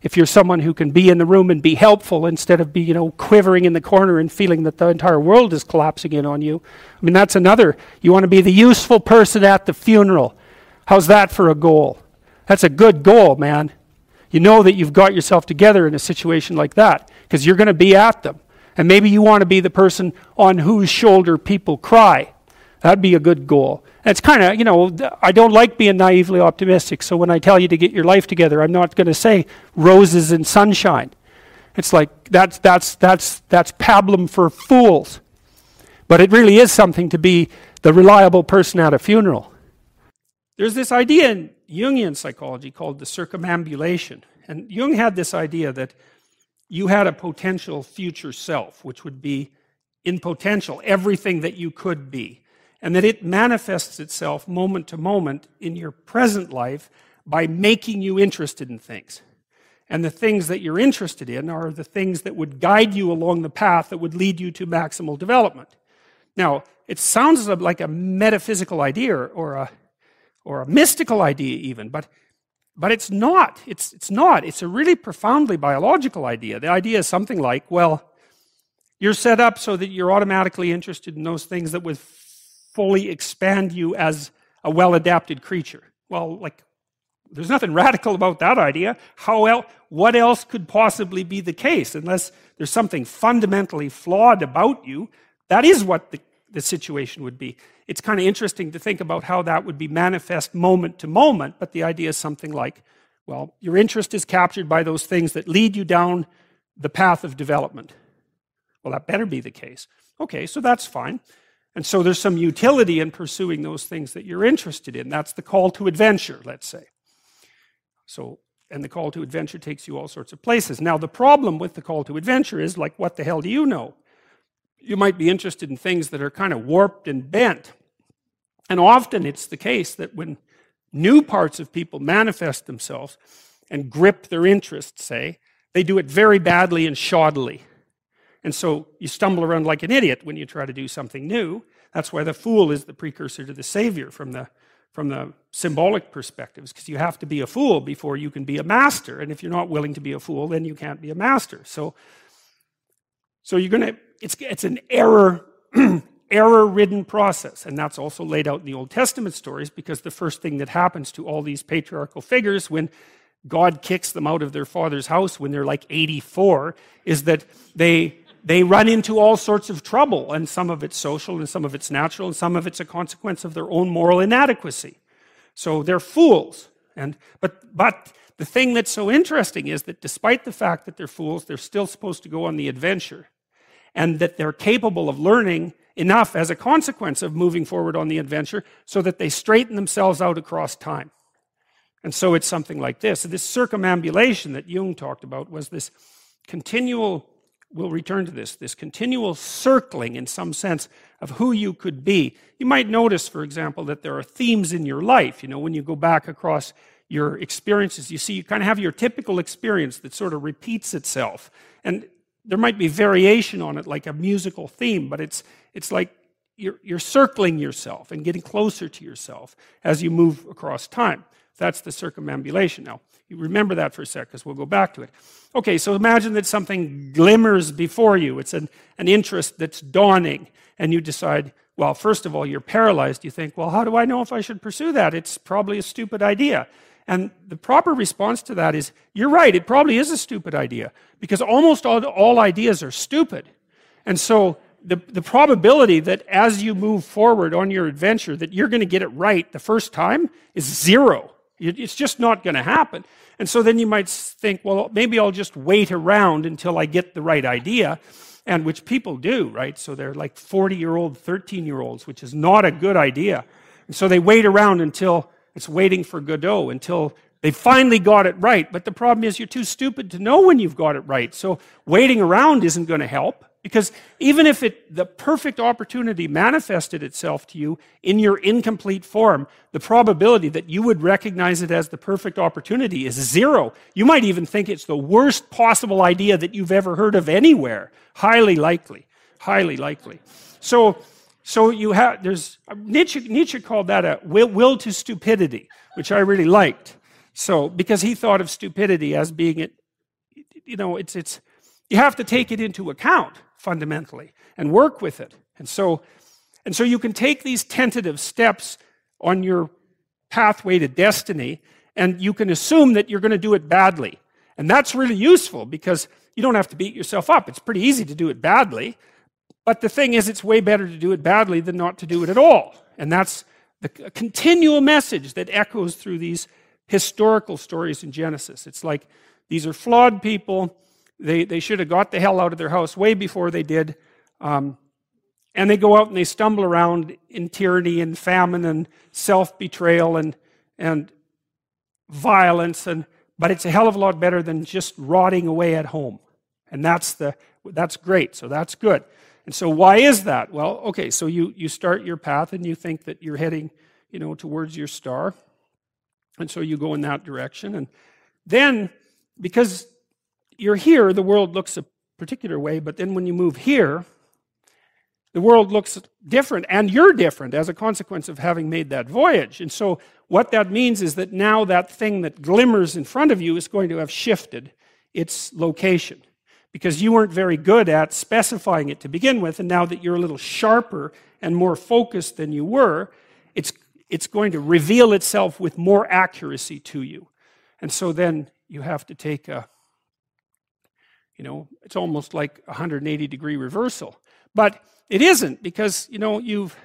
if you're someone who can be in the room and be helpful instead of be, quivering in the corner and feeling that the entire world is collapsing in on you. I mean, that's another. You want to be the useful person at the funeral. How's that for a goal? That's a good goal, man. You know that you've got yourself together in a situation like that because you're going to be at them. And maybe you want to be the person on whose shoulder people cry. That'd be a good goal. And it's kind of, I don't like being naively optimistic, so when I tell you to get your life together, I'm not going to say roses and sunshine. It's like, that's pablum for fools. But it really is something to be the reliable person at a funeral. There's this idea in Jungian psychology called the circumambulation. And Jung had this idea that you had a potential future self, which would be in potential everything that you could be. And that it manifests itself moment to moment in your present life by making you interested in things. And the things that you're interested in are the things that would guide you along the path that would lead you to maximal development. Now, it sounds like a metaphysical idea or a mystical idea even, but it's not. It's not. It's a really profoundly biological idea. The idea is something like, well, you're set up so that you're automatically interested in those things that would fully expand you as a well-adapted creature. Well, there's nothing radical about that idea. What else could possibly be the case? Unless there's something fundamentally flawed about you, that is what the situation would be. It's kind of interesting to think about how that would be manifest moment to moment, but the idea is something like, well, your interest is captured by those things that lead you down the path of development. Well, that better be the case. Okay, so that's fine. And so there's some utility in pursuing those things that you're interested in. That's the call to adventure, let's say. And the call to adventure takes you all sorts of places. Now, the problem with the call to adventure is, like, what the hell do you know? You might be interested in things that are kind of warped and bent. And often it's the case that when new parts of people manifest themselves and grip their interests, say, they do it very badly and shoddily. And so you stumble around like an idiot when you try to do something new. That's why the fool is the precursor to the savior from the symbolic perspectives, because you have to be a fool before you can be a master. And if you're not willing to be a fool, then you can't be a master. So you're going to, it's an error-ridden process. And that's also laid out in the Old Testament stories, because the first thing that happens to all these patriarchal figures when God kicks them out of their father's house when they're like 84 is that they run into all sorts of trouble, and some of it's social, and some of it's natural, and some of it's a consequence of their own moral inadequacy. So they're fools. But the thing that's so interesting is that despite the fact that they're fools, they're still supposed to go on the adventure, and that they're capable of learning enough as a consequence of moving forward on the adventure so that they straighten themselves out across time. And so it's something like this. This circumambulation that Jung talked about was this continual, we'll return to this continual circling in some sense of who you could be. You might notice, for example, that there are themes in your life. When you go back across your experiences, you see you kind of have your typical experience that sort of repeats itself. And there might be variation on it, like a musical theme, but it's like you're circling yourself and getting closer to yourself as you move across time. That's the circumambulation. Now, you remember that for a sec, because we'll go back to it. Okay, so imagine that something glimmers before you. It's an interest that's dawning, and you decide, well, first of all, you're paralyzed. You think, well, how do I know if I should pursue that? It's probably a stupid idea. And the proper response to that is, you're right, it probably is a stupid idea, because almost all ideas are stupid. And so the probability that as you move forward on your adventure that you're going to get it right the first time is zero. It's just not going to happen. And so then you might think, well, maybe I'll just wait around until I get the right idea, and which people do, right? So they're like 40-year-old, 13-year-olds, which is not a good idea. And so they wait around until it's waiting for Godot, until they finally got it right. But the problem is you're too stupid to know when you've got it right. So waiting around isn't going to help. Because even if the perfect opportunity manifested itself to you in your incomplete form, the probability that you would recognize it as the perfect opportunity is zero. You might even think it's the worst possible idea that you've ever heard of anywhere. Highly likely. Highly likely. So you have, Nietzsche called that a will to stupidity, which I really liked. So, because he thought of stupidity as being you have to take it into account fundamentally and work with it. And so you can take these tentative steps on your pathway to destiny, and you can assume that you're going to do it badly. And that's really useful because you don't have to beat yourself up. It's pretty easy to do it badly. But the thing is, it's way better to do it badly than not to do it at all. And that's the continual message that echoes through these historical stories in Genesis. It's like, these are flawed people. They should have got the hell out of their house way before they did. And they go out and they stumble around in tyranny and famine and self-betrayal and violence. But it's a hell of a lot better than just rotting away at home. And that's great. So that's good. And so why is that? Well, okay, so you start your path and you think that you're heading, towards your star. And so you go in that direction. And then, because you're here, the world looks a particular way, but then when you move here, the world looks different, and you're different as a consequence of having made that voyage. And so what that means is that now that thing that glimmers in front of you is going to have shifted its location, because you weren't very good at specifying it to begin with, and now that you're a little sharper and more focused than you were, it's going to reveal itself with more accuracy to you. And so then you have to take it's almost like a 180-degree reversal. But it isn't, because, you've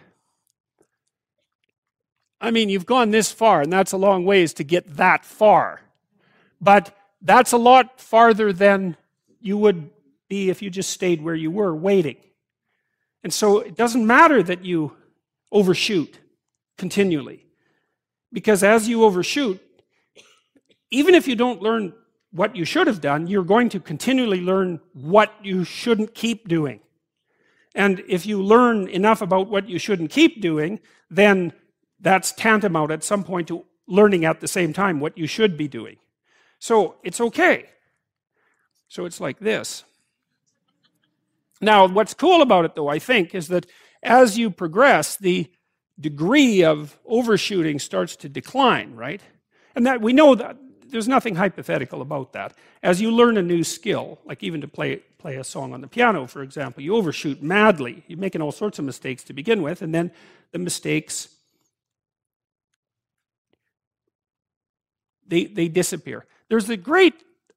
gone this far, and that's a long ways to get that far. But that's a lot farther than you would be if you just stayed where you were, waiting. And so it doesn't matter that you overshoot continually. Because as you overshoot, even if you don't learn what you should have done, you're going to continually learn what you shouldn't keep doing. And if you learn enough about what you shouldn't keep doing, then that's tantamount at some point to learning at the same time what you should be doing. So it's okay. So it's like this. Now, what's cool about it, though, I think, is that as you progress, the degree of overshooting starts to decline, right? And that we know that there's nothing hypothetical about that. As you learn a new skill, like even to play a song on the piano, for example, you overshoot madly. You're making all sorts of mistakes to begin with, and then the mistakes, they disappear. There's a great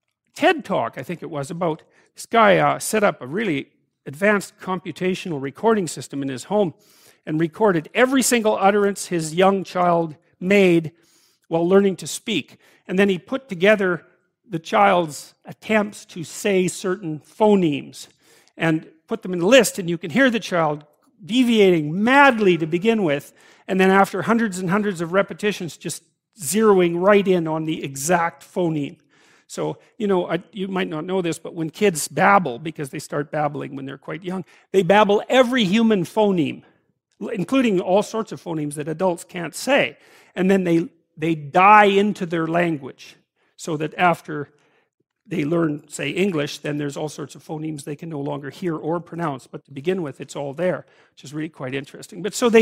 TED Talk, I think it was, about this guy set up a really advanced computational recording system in his home and recorded every single utterance his young child made while learning to speak. And then he put together the child's attempts to say certain phonemes and put them in a list, and you can hear the child deviating madly to begin with, and then after hundreds and hundreds of repetitions, just zeroing right in on the exact phoneme. So, you might not know this, but when kids babble, because they start babbling when they're quite young, they babble every human phoneme, including all sorts of phonemes that adults can't say. And then they die into their language, so that after they learn, say, English, then there's all sorts of phonemes they can no longer hear or pronounce. But to begin with, it's all there, which is really quite interesting. But so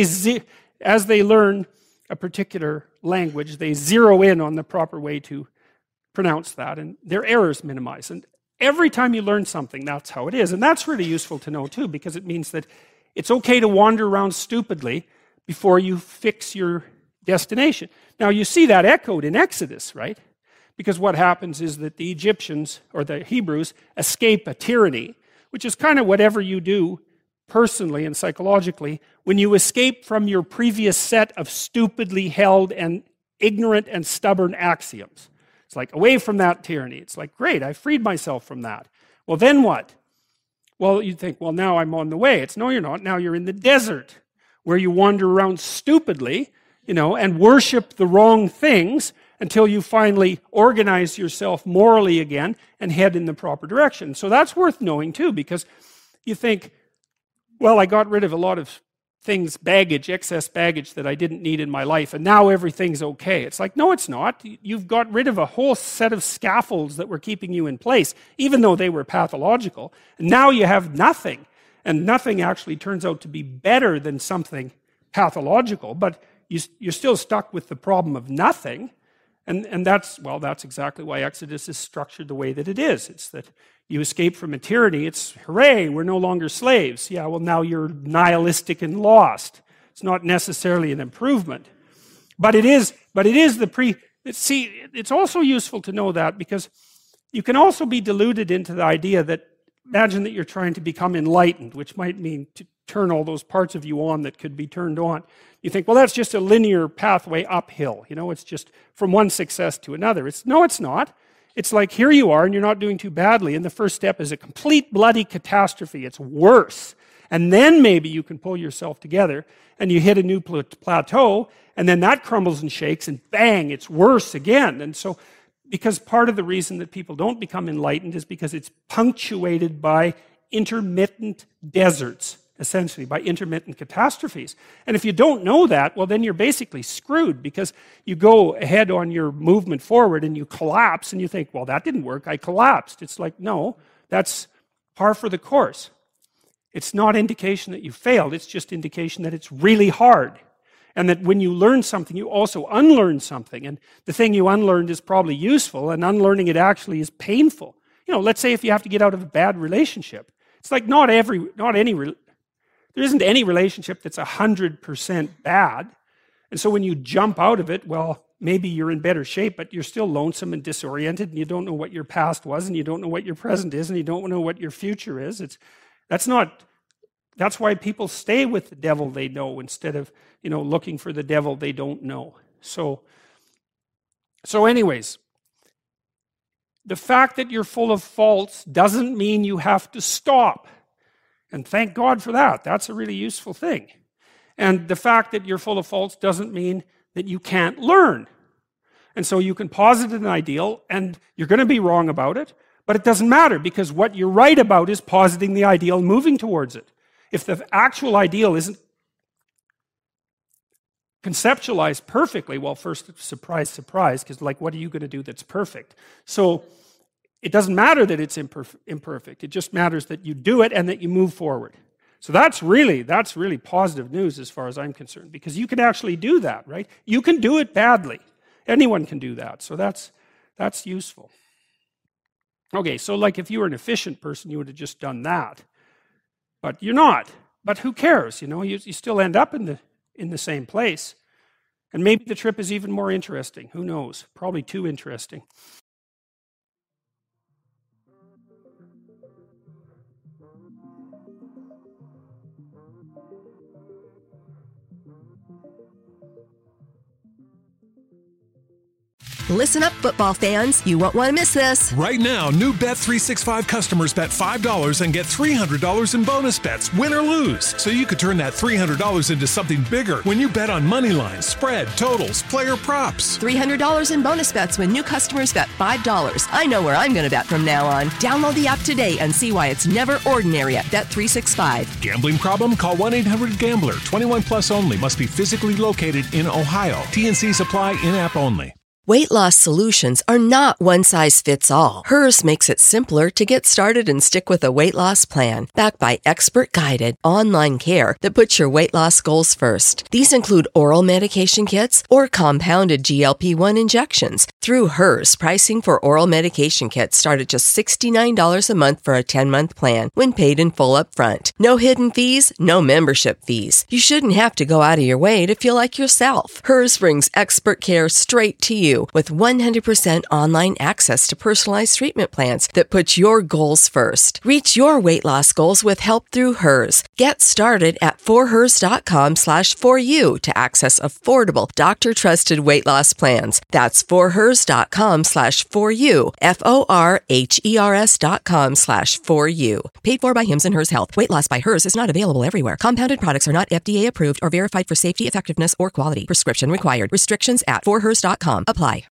as they learn a particular language, they zero in on the proper way to pronounce that, and their errors minimize. And every time you learn something, that's how it is. And that's really useful to know, too, because it means that it's okay to wander around stupidly before you fix your destination. Now, you see that echoed in Exodus, right? Because what happens is that the Egyptians, or the Hebrews, escape a tyranny, which is kind of whatever you do personally and psychologically when you escape from your previous set of stupidly held and ignorant and stubborn axioms. It's like, away from that tyranny. It's like, great, I freed myself from that. Well, then what? Well, you think, well, now I'm on the way. It's, no, you're not. Now you're in the desert, where you wander around stupidly, and worship the wrong things until you finally organize yourself morally again and head in the proper direction. So that's worth knowing, too, because you think, well, I got rid of a lot of things, excess baggage that I didn't need in my life, and now everything's okay. It's like, no, it's not. You've got rid of a whole set of scaffolds that were keeping you in place, even though they were pathological. And now you have nothing, and nothing actually turns out to be better than something pathological, but you're still stuck with the problem of nothing, And that's exactly why Exodus is structured the way that it is. It's that you escape from a tyranny. It's, hooray, we're no longer slaves. Yeah, well, now you're nihilistic and lost. It's not necessarily an improvement. But it is it's also useful to know that, because you can also be deluded into the idea that, imagine that you're trying to become enlightened, which might mean to turn all those parts of you on that could be turned on. You think, well, that's just a linear pathway uphill. It's just from one success to another. No, it's not. It's like, here you are and you're not doing too badly, and the first step is a complete bloody catastrophe. It's worse. And then maybe you can pull yourself together and you hit a new plateau, and then that crumbles and shakes, and bang, it's worse again. And so, because part of the reason that people don't become enlightened is because it's punctuated by intermittent deserts, essentially, by intermittent catastrophes. And if you don't know that, well, then you're basically screwed, because you go ahead on your movement forward and you collapse and you think, well, that didn't work, I collapsed. It's like, no, that's par for the course. It's not indication that you failed, it's just indication that it's really hard. And that when you learn something, you also unlearn something. And the thing you unlearned is probably useful, and unlearning it actually is painful. Let's say if you have to get out of a bad relationship. It's like there isn't any relationship that's 100% bad. And so when you jump out of it, well, maybe you're in better shape, but you're still lonesome and disoriented, and you don't know what your past was, and you don't know what your present is, and you don't know what your future is. That's why people stay with the devil they know instead of, looking for the devil they don't know. So anyways, the fact that you're full of faults doesn't mean you have to stop. And thank God for that. That's a really useful thing. And the fact that you're full of faults doesn't mean that you can't learn. And so you can posit an ideal, and you're going to be wrong about it, but it doesn't matter, because what you're right about is positing the ideal and moving towards it. If the actual ideal isn't conceptualized perfectly, well, first, surprise, surprise, because what are you going to do that's perfect? So it doesn't matter that it's imperfect. It just matters that you do it and that you move forward. So that's really positive news as far as I'm concerned, because you can actually do that, right? You can do it badly. Anyone can do that. So that's useful. Okay, so if you were an efficient person, you would have just done that. But you're not. But who cares? You still end up in the same place. And maybe the trip is even more interesting. Who knows? Probably too interesting. Listen up, football fans. You won't want to miss this. Right now, new Bet365 customers bet $5 and get $300 in bonus bets, win or lose. So you could turn that $300 into something bigger when you bet on money lines, spread, totals, player props. $300 in bonus bets when new customers bet $5. I know where I'm going to bet from now on. Download the app today and see why it's never ordinary at Bet365. Gambling problem? Call 1-800-GAMBLER. 21 plus only. Must be physically located in Ohio. T&Cs apply. In-app only. Weight loss solutions are not one size fits all. Hers makes it simpler to get started and stick with a weight loss plan, backed by expert-guided online care that puts your weight loss goals first. These include oral medication kits or compounded GLP-1 injections. Through Hers, pricing for oral medication kits start at just $69 a month for a 10-month plan when paid in full up front. No hidden fees, no membership fees. You shouldn't have to go out of your way to feel like yourself. Hers brings expert care straight to you with 100% online access to personalized treatment plans that put your goals first. Reach your weight loss goals with help through Hers. Get started at forhers.com/4u to access affordable, doctor-trusted weight loss plans. That's forhers.com/4u, forhers.com/4u. Paid for by Hims and Hers Health. Weight loss by Hers is not available everywhere. Compounded products are not FDA approved or verified for safety, effectiveness, or quality. Prescription required. Restrictions at forhers.com apply.